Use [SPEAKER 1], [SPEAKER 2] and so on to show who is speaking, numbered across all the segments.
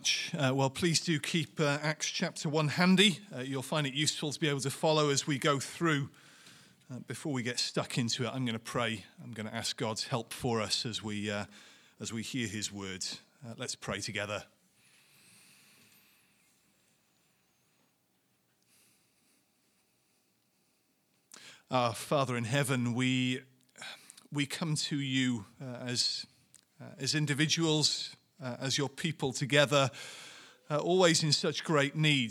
[SPEAKER 1] much. Well, please do keep Acts chapter 1 handy. You'll find it useful to be able to follow as we go through. Before we get stuck into it, I'm going to pray. I'm going to ask God's help for us as we hear his words. Let's pray together. Our Father in heaven, we come to you as individuals, as your people together, always in such great need.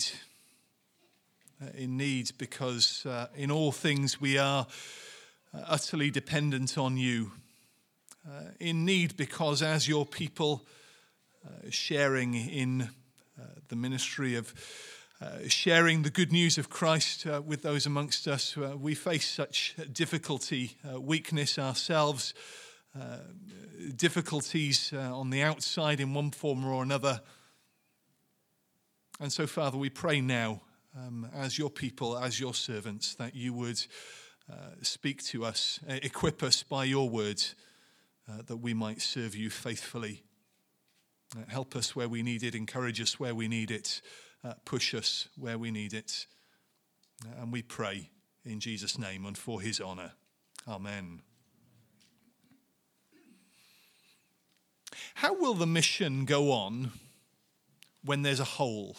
[SPEAKER 1] In need because in all things we are utterly dependent on you. In need because as your people sharing in the ministry of sharing the good news of Christ with those amongst us, we face such difficulty, weakness ourselves, difficulties on the outside in one form or another. And so, Father, we pray now, as your people, as your servants, that you would speak to us, equip us by your words, that we might serve you faithfully. Help us where we need it, encourage us where we need it, push us where we need it. And we pray in Jesus' name and for his honor. Amen. How will the mission go on when there's a hole?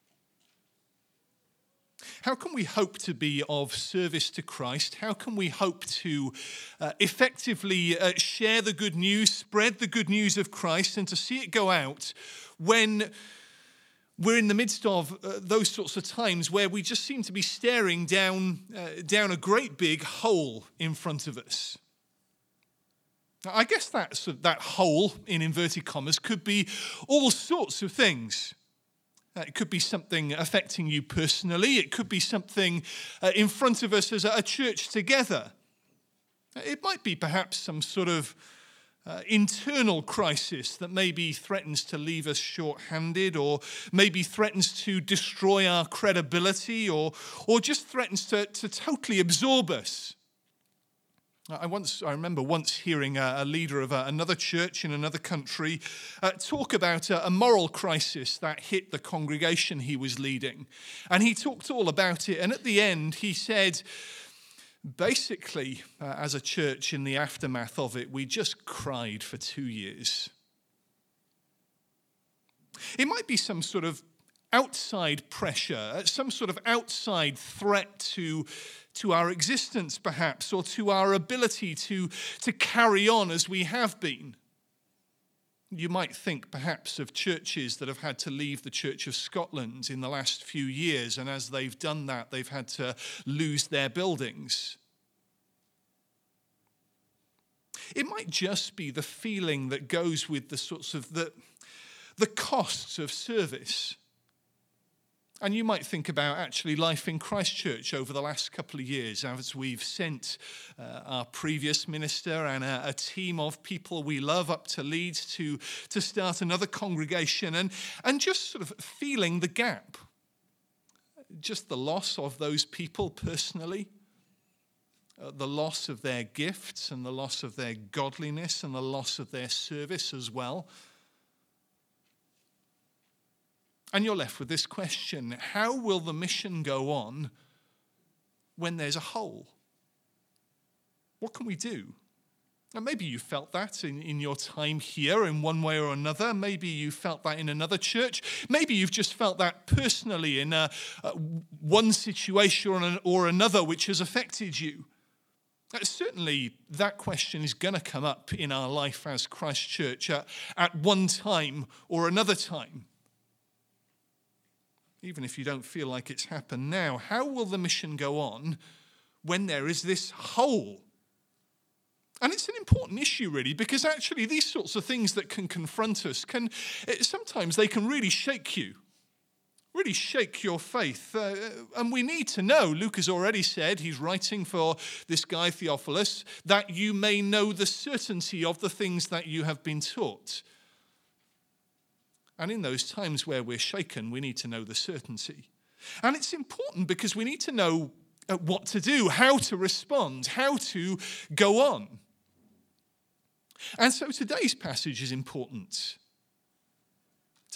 [SPEAKER 1] How can we hope to be of service to Christ? How can we hope to effectively share the good news, spread the good news of Christ, and to see it go out when we're in the midst of those sorts of times where we just seem to be staring down a great big hole in front of us? I guess that hole, in inverted commas, could be all sorts of things. It could be something affecting you personally. It could be something in front of us as a church together. It might be perhaps some sort of internal crisis that maybe threatens to leave us short-handed, or maybe threatens to destroy our credibility, or just threatens to totally absorb us. I remember once hearing a leader of another church in another country talk about a moral crisis that hit the congregation he was leading. And he talked all about it. And at the end, he said, basically, as a church in the aftermath of it, we just cried for 2 years. It might be some sort of outside pressure, some sort of outside threat to our existence, perhaps, or to our ability to carry on as we have been. You might think, perhaps, of churches that have had to leave the Church of Scotland in the last few years, and as they've done that, they've had to lose their buildings. It might just be the feeling that goes with the sorts of the costs of service. And you might think about actually life in Christchurch over the last couple of years, as we've sent our previous minister and a team of people we love up to Leeds to start another congregation, and just sort of feeling the gap. Just the loss of those people personally, the loss of their gifts and the loss of their godliness and the loss of their service as well. And you're left with this question: how will the mission go on when there's a hole? What can we do? And maybe you felt that in your time here in one way or another. Maybe you felt that in another church. Maybe you've just felt that personally in one situation or another which has affected you. Certainly that question is going to come up in our life as Christchurch at one time or another time. Even if you don't feel like it's happened now, how will the mission go on when there is this hole? And it's an important issue, really, because actually these sorts of things that can confront us sometimes they can really shake you, really shake your faith. And we need to know, Luke has already said, he's writing for this guy Theophilus, that you may know the certainty of the things that you have been taught. And in those times where we're shaken, we need to know the certainty. And it's important because we need to know what to do, how to respond, how to go on. And so today's passage is important.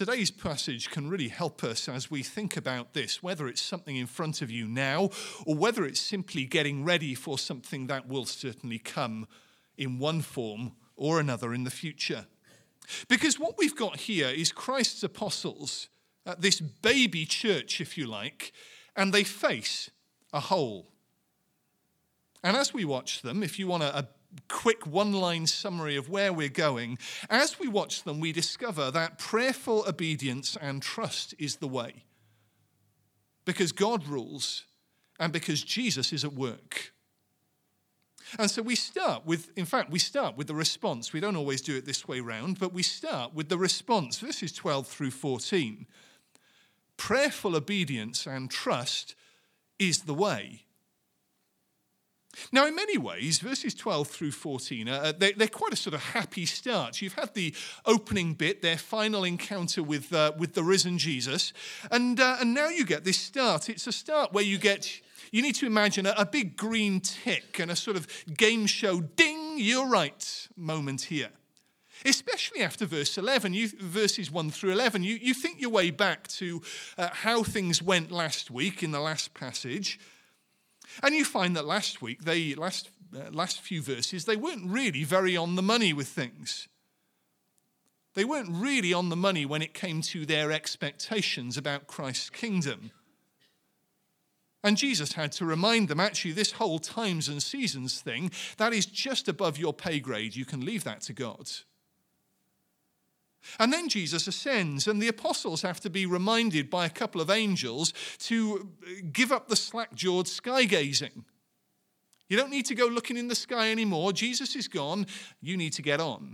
[SPEAKER 1] Today's passage can really help us as we think about this, whether it's something in front of you now or whether it's simply getting ready for something that will certainly come in one form or another in the future. Because what we've got here is Christ's apostles, this baby church, if you like, and they face a hole. And as we watch them, if you want a quick one-line summary of where we're going, as we watch them, we discover that prayerful obedience and trust is the way. Because God rules and because Jesus is at work. And so we start with the response. We don't always do it this way round, but we start with the response. Verses 12 through 14. Prayerful obedience and trust is the way. Now, in many ways, verses 12 through 14, they're quite a sort of happy start. You've had the opening bit, their final encounter with the risen Jesus, and now you get this start. It's a start where you need to imagine a big green tick and a sort of game show, ding, you're right moment here. Especially after verse 11, verses 1 through 11, you think your way back to how things went last week in the last passage. And you find that last week, last few verses, they weren't really very on the money with things. They weren't really on the money when it came to their expectations about Christ's kingdom. And Jesus had to remind them, actually, this whole times and seasons thing, that is just above your pay grade. You can leave that to God. And then Jesus ascends, and the apostles have to be reminded by a couple of angels to give up the slack-jawed sky-gazing. You don't need to go looking in the sky anymore. Jesus is gone. You need to get on.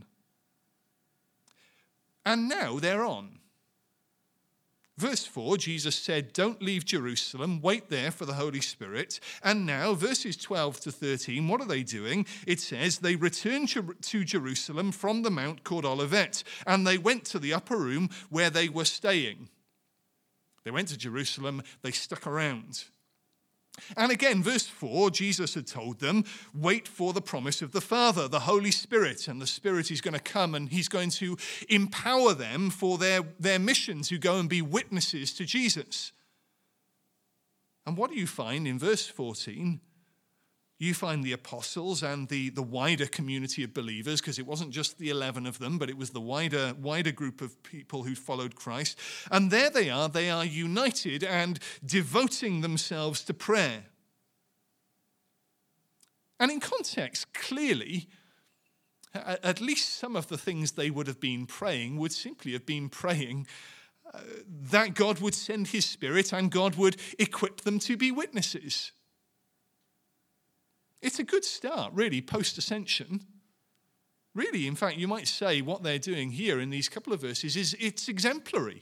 [SPEAKER 1] And now they're on. Verse 4, Jesus said, don't leave Jerusalem, wait there for the Holy Spirit. And now, verses 12 to 13, what are they doing? It says, they returned to Jerusalem from the mount called Olivet, and they went to the upper room where they were staying. They went to Jerusalem, they stuck around. And again, verse 4, Jesus had told them, wait for the promise of the Father, the Holy Spirit. And the Spirit is going to come and he's going to empower them for their mission to go and be witnesses to Jesus. And what do you find in verse 14? You find the apostles and the wider community of believers, because it wasn't just the 11 of them, but it was the wider group of people who followed Christ. And there they are united and devoting themselves to prayer. And in context, clearly, at least some of the things they would have been praying would simply have been praying that God would send his Spirit and God would equip them to be witnesses. It's a good start, really, post-ascension. Really, in fact, you might say what they're doing here in these couple of verses it's exemplary.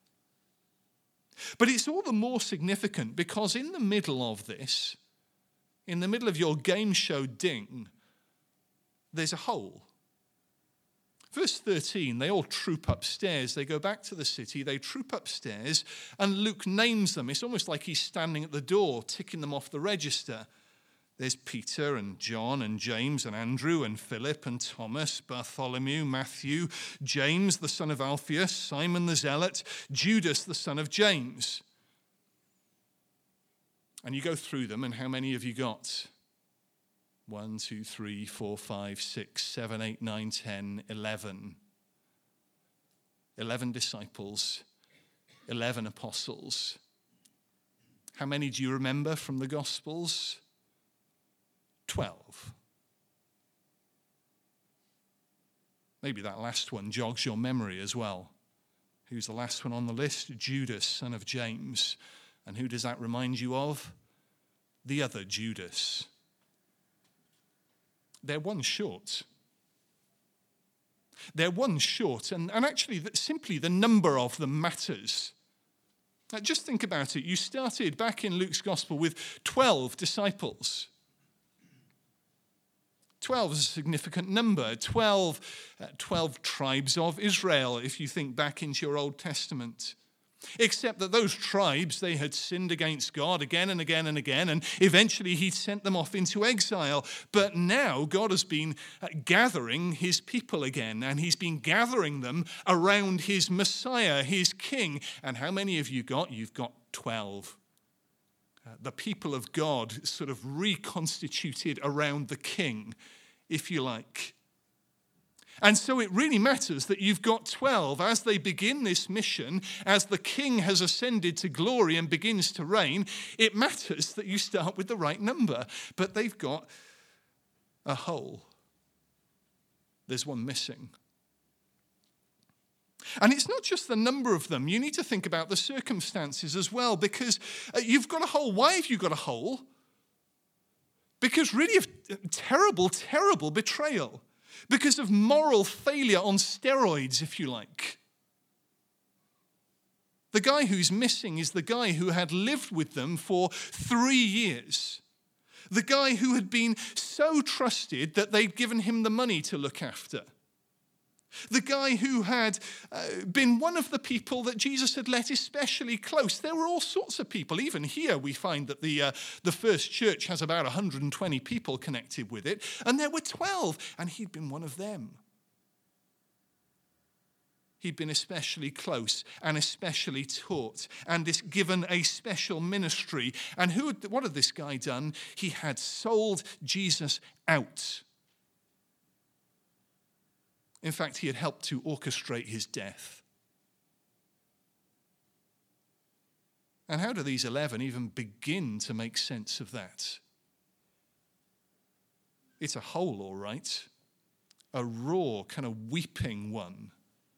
[SPEAKER 1] But it's all the more significant because in the middle of this, in the middle of your game show ding, there's a hole. Verse 13, they all troop upstairs. They go back to the city, they troop upstairs, and Luke names them. It's almost like he's standing at the door, ticking them off the register. There's Peter and John and James and Andrew and Philip and Thomas, Bartholomew, Matthew, James the son of Alphaeus, Simon the Zealot, Judas the son of James. And you go through them, and how many have you got? 1, 2, 3, 4, 5, 6, 7, 8, 9, 10, 11. 11 disciples, 11 apostles. How many do you remember from the Gospels? 12. Maybe that last one jogs your memory as well. Who's the last one on the list? Judas, son of James. And who does that remind you of? The other Judas. They're one short. They're one short, and actually simply the number of them matters. Just think about it. You started back in Luke's Gospel with 12 disciples. 12 is a significant number. 12 tribes of Israel, if you think back into your Old Testament. Except that those tribes, they had sinned against God again and again and again, and eventually he sent them off into exile. But now God has been gathering his people again, and he's been gathering them around his Messiah, his King. And how many have you got? You've got 12. The people of God sort of reconstituted around the King, if you like. And so it really matters that you've got 12 as they begin this mission, as the King has ascended to glory and begins to reign. It matters that you start with the right number. But they've got a hole. There's one missing. And it's not just the number of them. You need to think about the circumstances as well, because you've got a hole. Why have you got a hole? Because really of terrible, terrible betrayal. Because of moral failure on steroids, if you like. The guy who's missing is the guy who had lived with them for 3 years. The guy who had been so trusted that they'd given him the money to look after. The guy who had been one of the people that Jesus had let especially close. There were all sorts of people. Even here we find that the first church has about 120 people connected with it. And there were 12, and he'd been one of them. He'd been especially close and especially taught and given a special ministry. And what had this guy done? He had sold Jesus out. In fact, he had helped to orchestrate his death. And how do these 11 even begin to make sense of that? It's a hole, all right. A raw, kind of weeping one.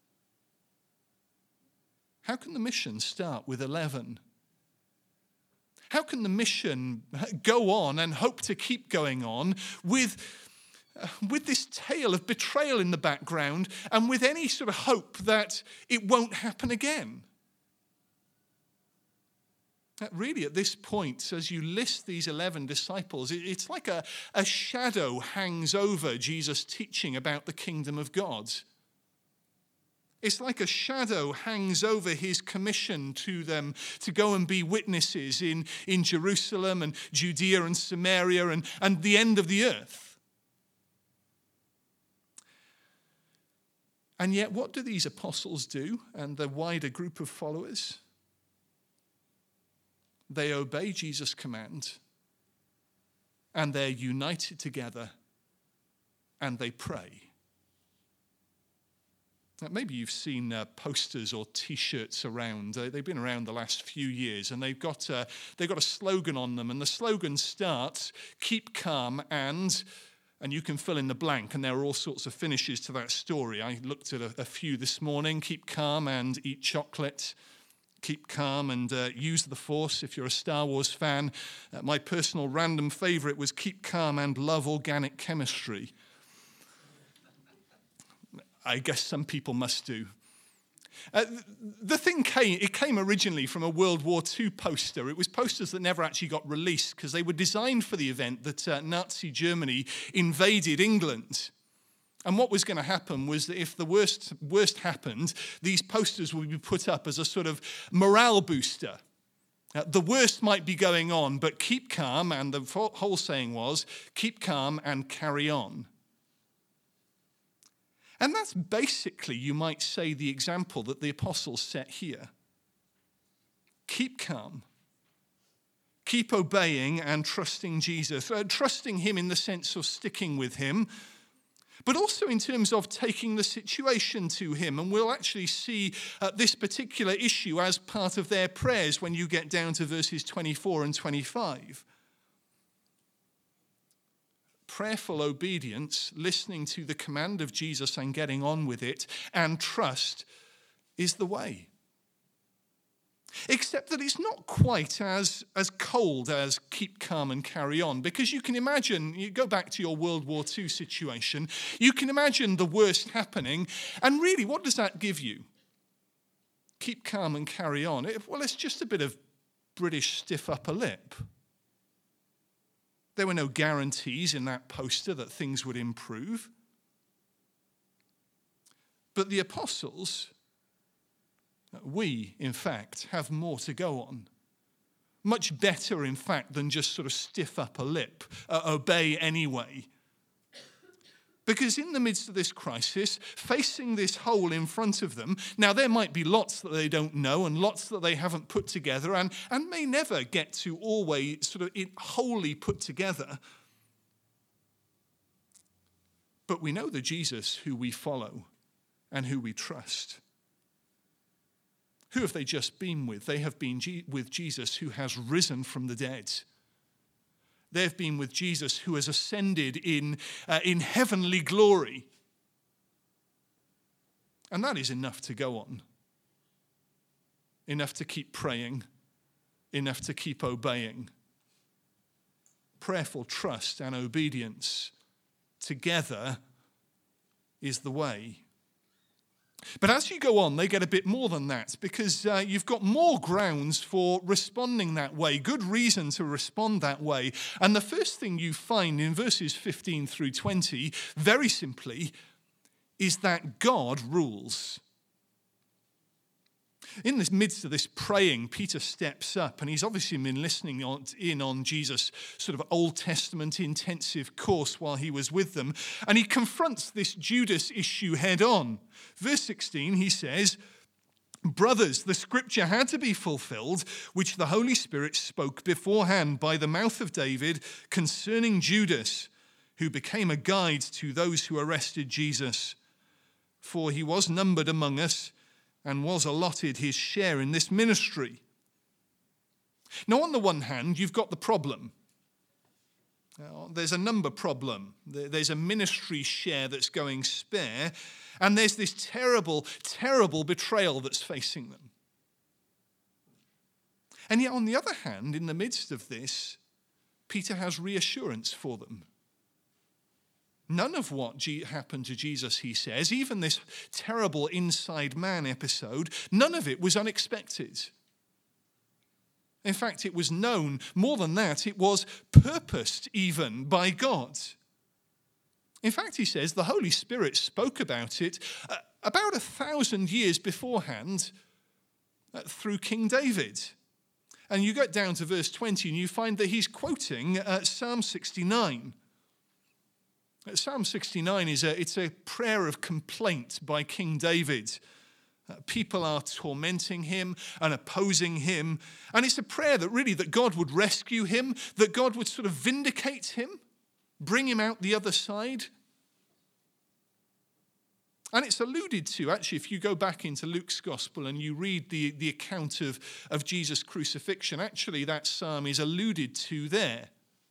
[SPEAKER 1] How can the mission start with 11? How can the mission go on and hope to keep going on with this tale of betrayal in the background and with any sort of hope that it won't happen again? Really, at this point, as you list these 11 disciples, it's like a shadow hangs over Jesus' teaching about the kingdom of God. It's like a shadow hangs over his commission to them to go and be witnesses in Jerusalem and Judea and Samaria and the end of the earth. And yet, what do these apostles do and the wider group of followers? They obey Jesus' command, and they're united together, and they pray. Now, maybe you've seen posters or T-shirts around. They've been around the last few years, and they've got a slogan on them, and the slogan starts, "Keep calm and you can fill in the blank," and there are all sorts of finishes to that story. I looked at a few this morning. Keep calm and eat chocolate. Keep calm and use the Force if you're a Star Wars fan. My personal random favorite was keep calm and love organic chemistry. I guess some people must do. The thing came originally from a World War II poster. It was posters that never actually got released because they were designed for the event that Nazi Germany invaded England. And what was going to happen was that if the worst happened, these posters would be put up as a sort of morale booster. The worst might be going on, but keep calm, and the whole saying was, keep calm and carry on. And that's basically, you might say, the example that the apostles set here. Keep calm. Keep obeying and trusting Jesus. Trusting him in the sense of sticking with him, but also in terms of taking the situation to him. And we'll actually see this particular issue as part of their prayers when you get down to verses 24 and 25. Prayerful obedience, listening to the command of Jesus and getting on with it, and trust is the way. Except that it's not quite as cold as keep calm and carry on. Because you can imagine, you go back to your World War II situation, you can imagine the worst happening. And really, what does that give you? Keep calm and carry on. Well, it's just a bit of British stiff upper lip. There were no guarantees in that poster that things would improve. But the apostles, We, in fact, have more to go on. Much better, in fact, than just sort of stiff upper lip, obey anyway. Because in the midst of this crisis, facing this hole in front of them, now there might be lots that they don't know and lots that they haven't put together and may never get to always sort of wholly put together. But we know the Jesus who we follow and who we trust. Who have they just been with? They have been with Jesus who has risen from the dead. They've been with Jesus who has ascended in heavenly glory. And that is enough to go on. Enough to keep praying. Enough to keep obeying. Prayerful trust and obedience together is the way. But as you go on, they get a bit more than that because you've got more grounds for responding that way, good reason to respond that way. And the first thing you find in verses 15 through 20, very simply, is that God rules. In the midst of this praying, Peter steps up, and he's obviously been listening on Jesus' sort of Old Testament intensive course while he was with them, and he confronts this Judas issue head on. Verse 16, he says, "Brothers, the scripture had to be fulfilled, which the Holy Spirit spoke beforehand by the mouth of David concerning Judas, who became a guide to those who arrested Jesus. For he was numbered among us, and was allotted his share in this ministry." Now, on the one hand, you've got the problem. There's a number problem. There's a ministry share that's going spare, and there's this terrible, terrible betrayal that's facing them. And yet, on the other hand, in the midst of this, Peter has reassurance for them. None of what happened to Jesus, he says, even this terrible inside man episode, none of it was unexpected. In fact, it was known. More than that, it was purposed even by God. In fact, he says, the Holy Spirit spoke about it about 1,000 years beforehand through King David. And you get down to verse 20 and you find that he's quoting Psalm 69. Psalm 69 it's a prayer of complaint by King David. People are tormenting him and opposing him. And it's a prayer that God would rescue him, that God would sort of vindicate him, bring him out the other side. And it's alluded to, actually, if you go back into Luke's gospel and you read the account of Jesus' crucifixion, actually that psalm is alluded to there.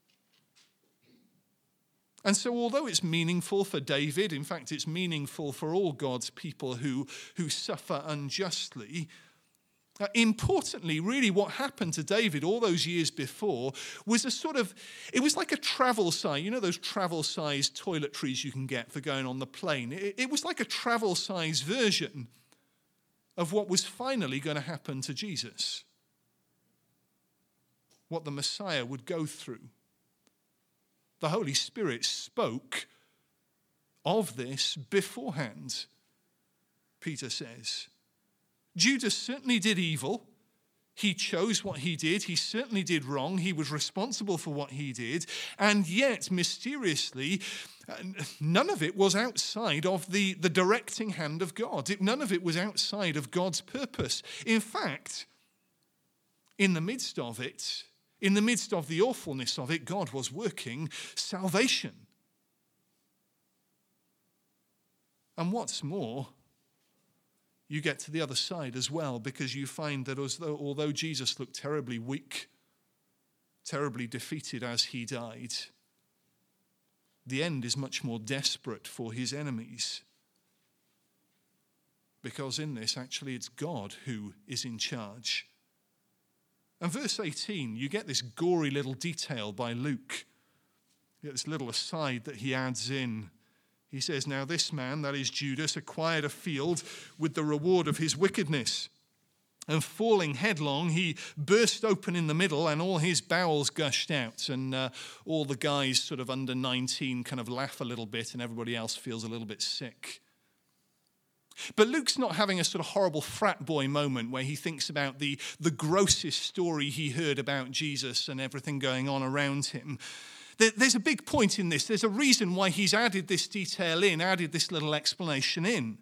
[SPEAKER 1] And so although it's meaningful for David, in fact, it's meaningful for all God's people who suffer unjustly, importantly, really what happened to David all those years before was it was like a travel size, you know those travel size toiletries you can get for going on the plane. It was like a travel size version of what was finally going to happen to Jesus, what the Messiah would go through. The Holy Spirit spoke of this beforehand, Peter says. Judas certainly did evil. He chose what he did. He certainly did wrong. He was responsible for what he did. And yet, mysteriously, none of it was outside of the directing hand of God. None of it was outside of God's purpose. In fact, in the midst of it, in the midst of the awfulness of it, God was working salvation. And what's more, you get to the other side as well, because you find that although Jesus looked terribly weak, terribly defeated as he died, the end is much more desperate for his enemies. Because in this, actually, it's God who is in charge. And verse 18, you get this gory little detail by Luke. You get this little aside that he adds in. He says, "Now this man, that is Judas, acquired a field with the reward of his wickedness. And falling headlong, he burst open in the middle and all his bowels gushed out." And all the guys sort of under 19 kind of laugh a little bit and everybody else feels a little bit sick. But Luke's not having a sort of horrible frat boy moment where he thinks about the grossest story he heard about Jesus and everything going on around him. There's a big point in this. There's a reason why he's added this detail in, added this little explanation in.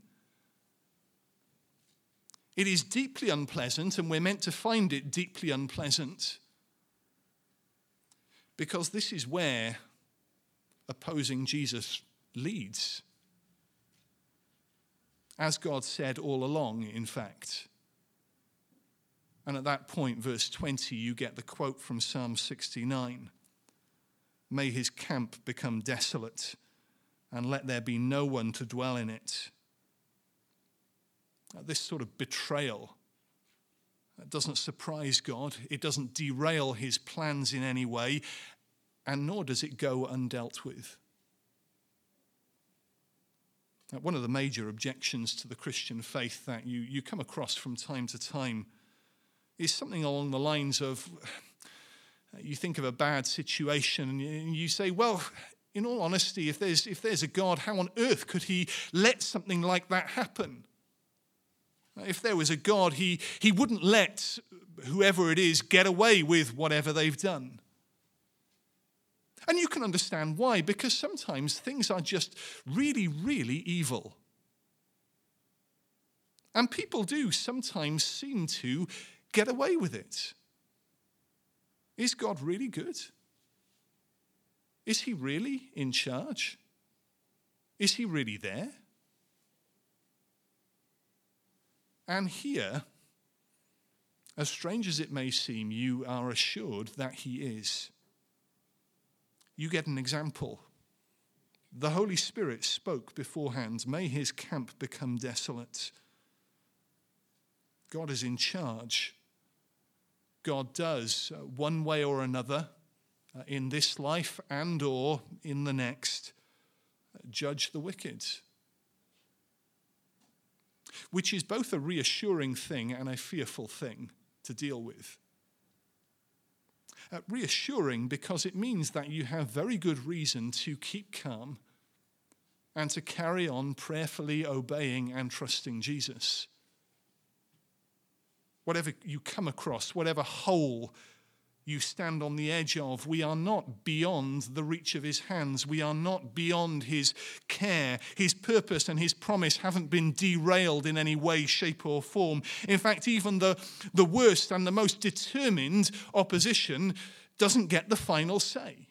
[SPEAKER 1] It is deeply unpleasant, and we're meant to find it deeply unpleasant, because this is where opposing Jesus leads. As God said all along, in fact. And at that point, verse 20, you get the quote from Psalm 69. May his camp become desolate, and let there be no one to dwell in it. This sort of betrayal doesn't surprise God. It doesn't derail his plans in any way, and nor does it go undealt with. One of the major objections to the Christian faith that you come across from time to time is something along the lines of, you think of a bad situation and you say, well, in all honesty, if there's a God, how on earth could he let something like that happen? If there was a God, he wouldn't let whoever it is get away with whatever they've done. And you can understand why, because sometimes things are just really, really evil. And people do sometimes seem to get away with it. Is God really good? Is he really in charge? Is he really there? And here, as strange as it may seem, you are assured that he is. You get an example. The Holy Spirit spoke beforehand, may his camp become desolate. God is in charge. God does, one way or another, in this life and or in the next, judge the wicked. Which is both a reassuring thing and a fearful thing to deal with. Reassuring because it means that you have very good reason to keep calm and to carry on prayerfully obeying and trusting Jesus. Whatever you come across, whatever hole you stand on the edge of, we are not beyond the reach of his hands. We are not beyond his care. His purpose and his promise haven't been derailed in any way, shape, or form. In fact, even the worst and the most determined opposition doesn't get the final say.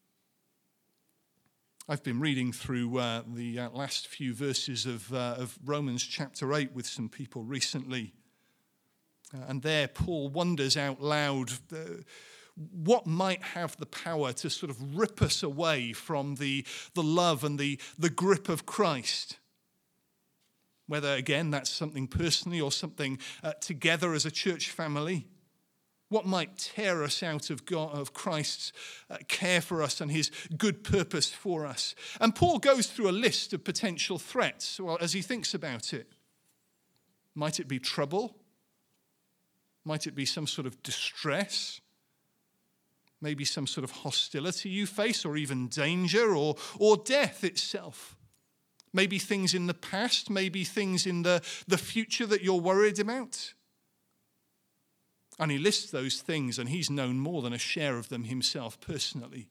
[SPEAKER 1] I've been reading through the last few verses of Romans chapter 8 with some people recently. And there Paul wonders out loud what might have the power to sort of rip us away from the love and the grip of Christ. Whether, again, that's something personally or something together as a church family. What might tear us out of God, of Christ's care for us and his good purpose for us? And Paul goes through a list of potential threats as he thinks about it. Might it be trouble? Might it be some sort of distress? Maybe some sort of hostility you face, or even danger, or death itself. Maybe things in the past, maybe things in the future that you're worried about. And he lists those things, and he's known more than a share of them himself personally.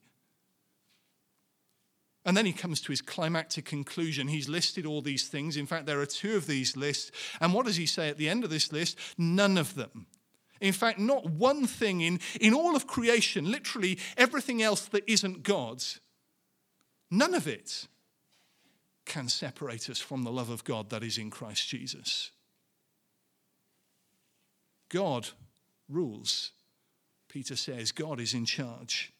[SPEAKER 1] And then he comes to his climactic conclusion. He's listed all these things. In fact, there are 2 of these lists. And what does he say at the end of this list? None of them. In fact, not one thing in all of creation, literally everything else that isn't God's, none of it can separate us from the love of God that is in Christ Jesus. God rules. Peter says God is in charge.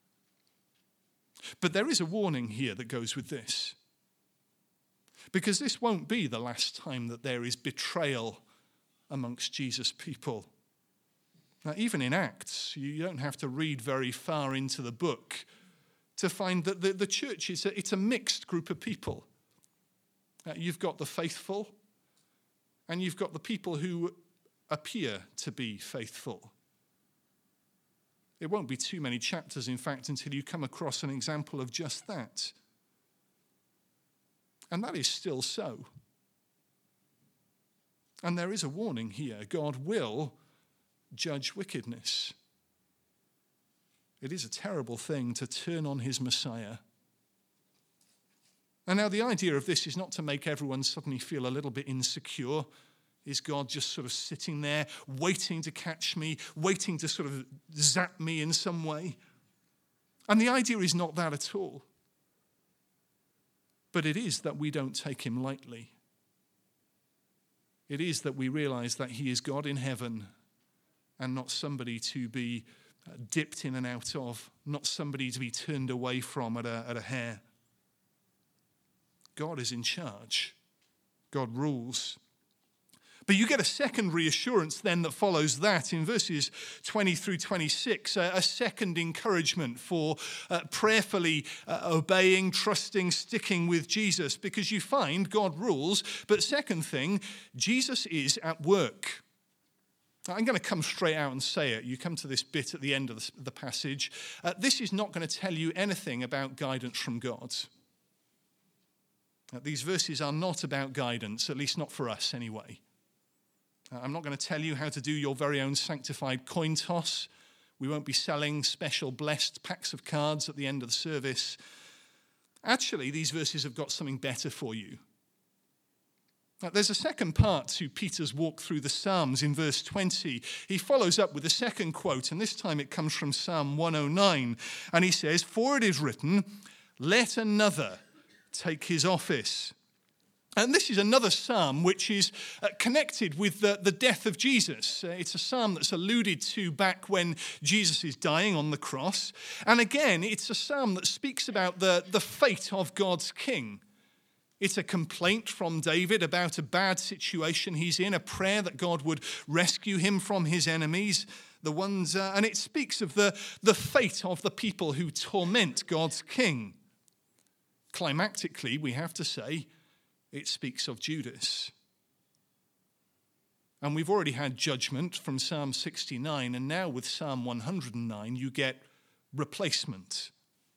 [SPEAKER 1] But there is a warning here that goes with this. Because this won't be the last time that there is betrayal amongst Jesus' people. Now, even in Acts, you don't have to read very far into the book to find that the church it's a mixed group of people. You've got the faithful, and you've got the people who appear to be faithful. It won't be too many chapters, in fact, until you come across an example of just that. And that is still so. And there is a warning here. God will judge wickedness. It is a terrible thing to turn on his Messiah. And now the idea of this is not to make everyone suddenly feel a little bit insecure. Is God just sort of sitting there waiting to catch me, waiting to sort of zap me in some way? And the idea is not that at all. But it is that we don't take him lightly. It is that we realize that he is God in heaven and not somebody to be dipped in and out of, not somebody to be turned away from at a hair. God is in charge. God rules. But you get a second reassurance then that follows that in verses 20 through 26, a second encouragement for prayerfully obeying, trusting, sticking with Jesus, because you find God rules. But second thing, Jesus is at work. I'm going to come straight out and say it. You come to this bit at the end of the passage. This is not going to tell you anything about guidance from God. These verses are not about guidance, at least not for us anyway. I'm not going to tell you how to do your very own sanctified coin toss. We won't be selling special blessed packs of cards at the end of the service. Actually, these verses have got something better for you. Now, there's a second part to Peter's walk through the Psalms in verse 20. He follows up with a second quote, and this time it comes from Psalm 109. And he says, "For it is written, let another take his office." And this is another psalm which is connected with the death of Jesus. It's a psalm that's alluded to back when Jesus is dying on the cross. And again, it's a psalm that speaks about the fate of God's king. It's a complaint from David about a bad situation he's in, a prayer that God would rescue him from his enemies, and it speaks of the fate of the people who torment God's king. Climactically, we have to say, it speaks of Judas. And we've already had judgment from Psalm 69, and now with Psalm 109, you get replacement.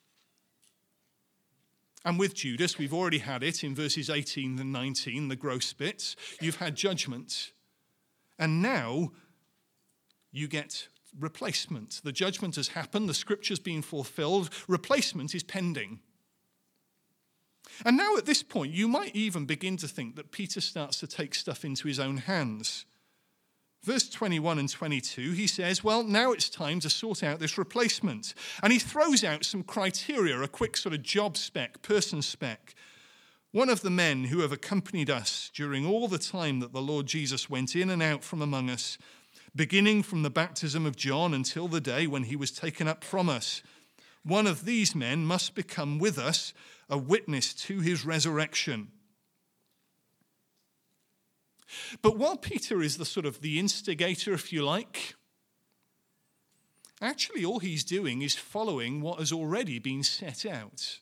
[SPEAKER 1] And with Judas, we've already had it in verses 18 and 19, the gross bits. You've had judgment. And now you get replacement. The judgment has happened, the scripture's been fulfilled, replacement is pending. And now at this point, you might even begin to think that Peter starts to take stuff into his own hands. Verse 21 and 22, he says, well, now it's time to sort out this replacement. And he throws out some criteria, a quick sort of job spec, person spec. One of the men who have accompanied us during all the time that the Lord Jesus went in and out from among us, beginning from the baptism of John until the day when he was taken up from us. One of these men must become with us a witness to his resurrection. But while Peter is the instigator, if you like, actually all he's doing is following what has already been set out.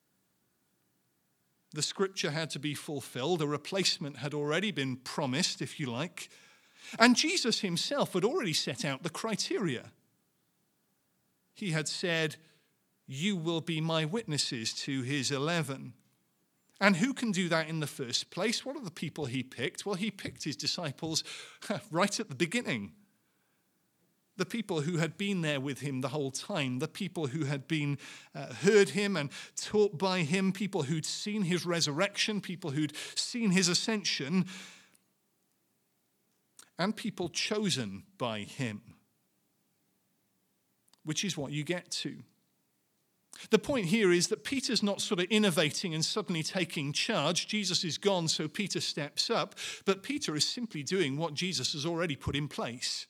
[SPEAKER 1] The scripture had to be fulfilled. A replacement had already been promised, if you like. And Jesus himself had already set out the criteria. He had said, you will be my witnesses to his 11. And who can do that in the first place? What are the people he picked? Well, he picked his disciples right at the beginning. The people who had been there with him the whole time, the people who had been heard him and taught by him, people who'd seen his resurrection, people who'd seen his ascension, and people chosen by him, which is what you get to. The point here is that Peter's not innovating and suddenly taking charge. Jesus is gone, so Peter steps up. But Peter is simply doing what Jesus has already put in place.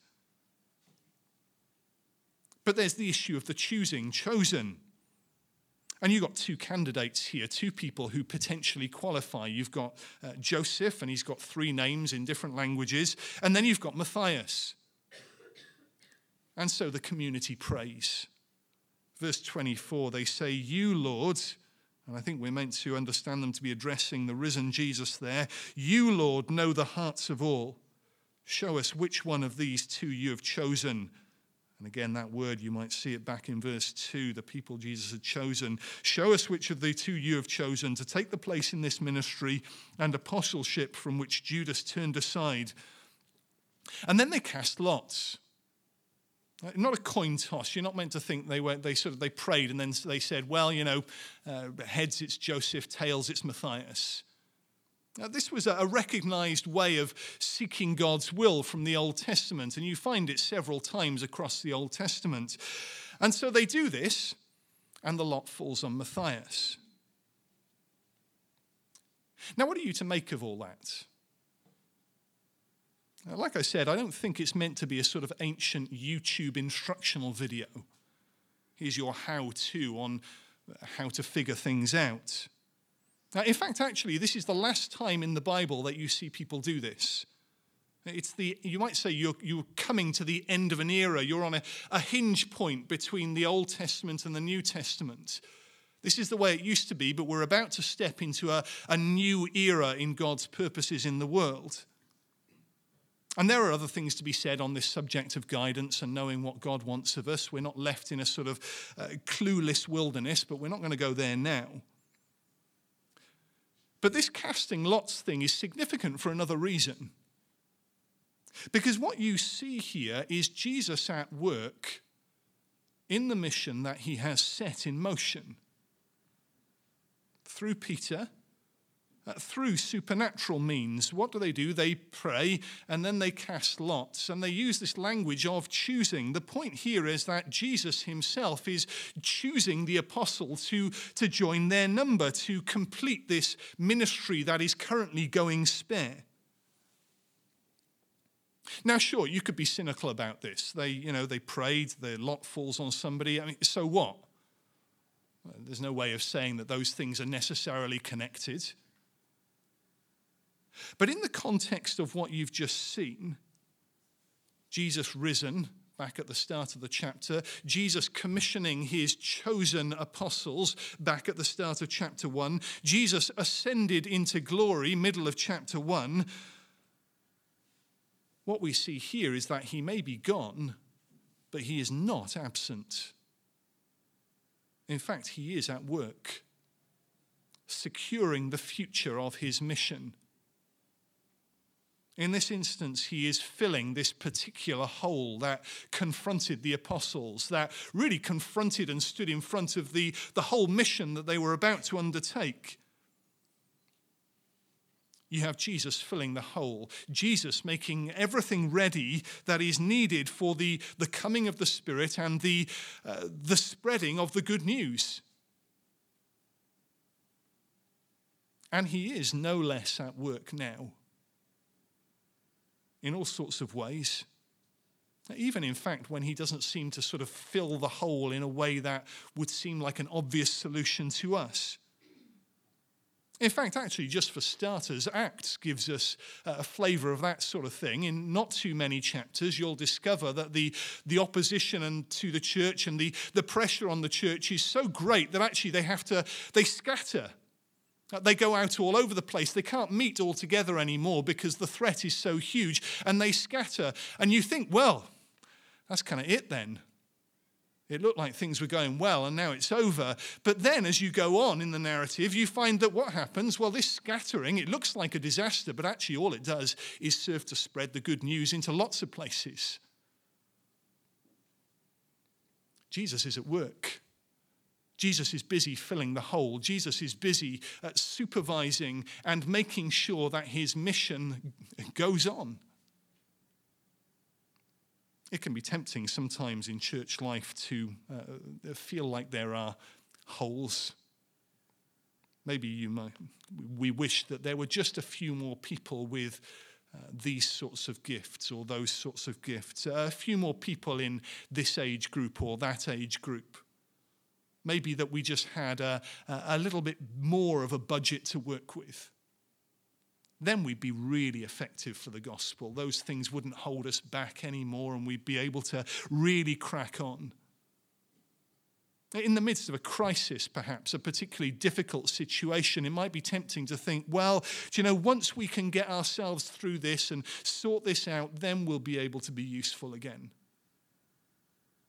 [SPEAKER 1] But there's the issue of the chosen. And you've got two candidates here, two people who potentially qualify. You've got Joseph, and he's got 3 names in different languages. And then you've got Matthias. And so the community prays. Verse 24, they say, you, Lord, and I think we're meant to understand them to be addressing the risen Jesus there. You, Lord, know the hearts of all. Show us which one of these two you have chosen And again, that word, you might see it back in verse 2, the people Jesus had chosen. Show us which of the two you have chosen to take the place in this ministry and apostleship from which Judas turned aside. And then they cast lots. Not a coin toss. You're not meant to think they prayed and then they said, well, heads it's Joseph, tails it's Matthias. Now, this was a recognized way of seeking God's will from the Old Testament, and you find it several times across the Old Testament. And so they do this, and the lot falls on Matthias. Now, what are you to make of all that? Now, like I said, I don't think it's meant to be a sort of ancient YouTube instructional video. Here's your how-to on how to figure things out. Now, in fact, actually, this is the last time in the Bible that you see people do this. You might say you're coming to the end of an era. You're on a hinge point between the Old Testament and the New Testament. This is the way it used to be, but we're about to step into a new era in God's purposes in the world. And there are other things to be said on this subject of guidance and knowing what God wants of us. We're not left in a sort of clueless wilderness, but we're not going to go there now. But this casting lots thing is significant for another reason. Because what you see here is Jesus at work in the mission that he has set in motion. Through Peter, through supernatural means. What do? They pray and then they cast lots. And they use this language of choosing. The point here is that Jesus himself is choosing the apostle to join their number, to complete this ministry that is currently going spare. Now, sure, you could be cynical about this. They prayed, the lot falls on somebody. I mean, so what? There's no way of saying that those things are necessarily connected. But in the context of what you've just seen, Jesus risen back at the start of the chapter, Jesus commissioning his chosen apostles back at the start of chapter 1, Jesus ascended into glory, middle of chapter 1, what we see here is that he may be gone, but he is not absent. In fact, he is at work, securing the future of his mission. In this instance, he is filling this particular hole that confronted the apostles, that really confronted and stood in front of the whole mission that they were about to undertake. You have Jesus filling the hole, Jesus making everything ready that is needed for the coming of the Spirit and the spreading of the good news. And he is no less at work now, in all sorts of ways. Even, in fact, when he doesn't seem to sort of fill the hole in a way that would seem like an obvious solution to us. In fact, actually, just for starters, Acts gives us a flavour of that sort of thing. In not too many chapters, you'll discover that the opposition to the church and the pressure on the church is so great that actually they scatter. They go out all over the place. They can't meet all together anymore because the threat is so huge, and they scatter. And you think, well, that's kind of it then. It looked like things were going well, and now it's over. But then as you go on in the narrative, you find that what happens? Well, this scattering, it looks like a disaster, but actually all it does is serve to spread the good news into lots of places. Jesus is at work. Jesus is busy filling the hole. Jesus is busy supervising and making sure that his mission goes on. It can be tempting sometimes in church life to feel like there are holes. Maybe we wish that there were just a few more people with these sorts of gifts or those sorts of gifts, a few more people in this age group or that age group. Maybe that we just had a little bit more of a budget to work with. Then we'd be really effective for the gospel. Those things wouldn't hold us back anymore, and we'd be able to really crack on. In the midst of a crisis, perhaps, a particularly difficult situation, it might be tempting to think, well, once we can get ourselves through this and sort this out, then we'll be able to be useful again.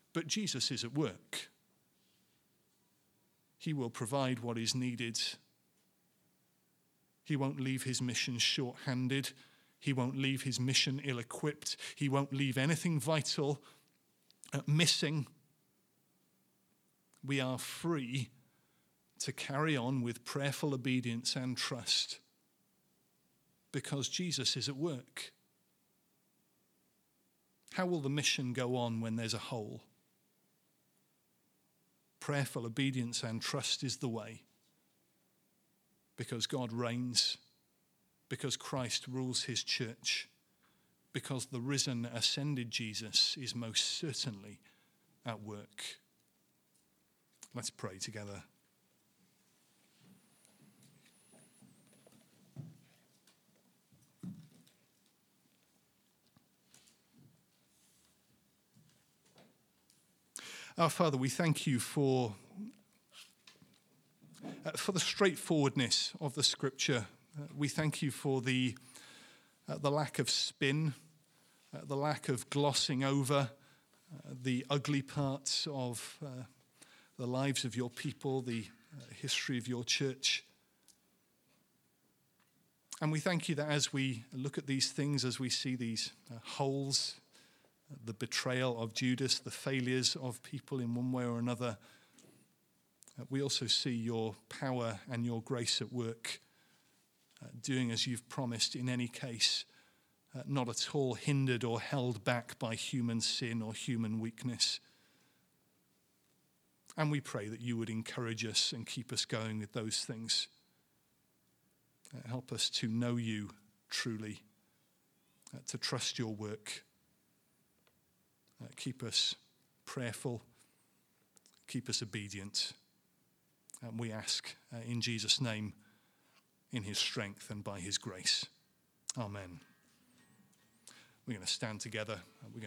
[SPEAKER 1] But Jesus is at work. He will provide what is needed. He won't leave his mission short-handed. He won't leave his mission ill-equipped. He won't leave anything vital missing. We are free to carry on with prayerful obedience and trust because Jesus is at work. How will the mission go on when there's a hole? Prayerful obedience and trust is the way. Because God reigns, because Christ rules his church, because the risen, ascended Jesus is most certainly at work. Let's pray together. Our Father, we thank you for the straightforwardness of the Scripture. We thank you for the lack of spin, the lack of glossing over the ugly parts of the lives of your people, the history of your church. And we thank you that as we look at these things, as we see these holes, the betrayal of Judas, the failures of people in one way or another, we also see your power and your grace at work, doing as you've promised in any case, not at all hindered or held back by human sin or human weakness. And we pray that you would encourage us and keep us going with those things. Help us to know you truly, to trust your work. Keep us prayerful, keep us obedient. And we ask in Jesus' name, in his strength and by his grace. Amen. We're going to stand together. We're going to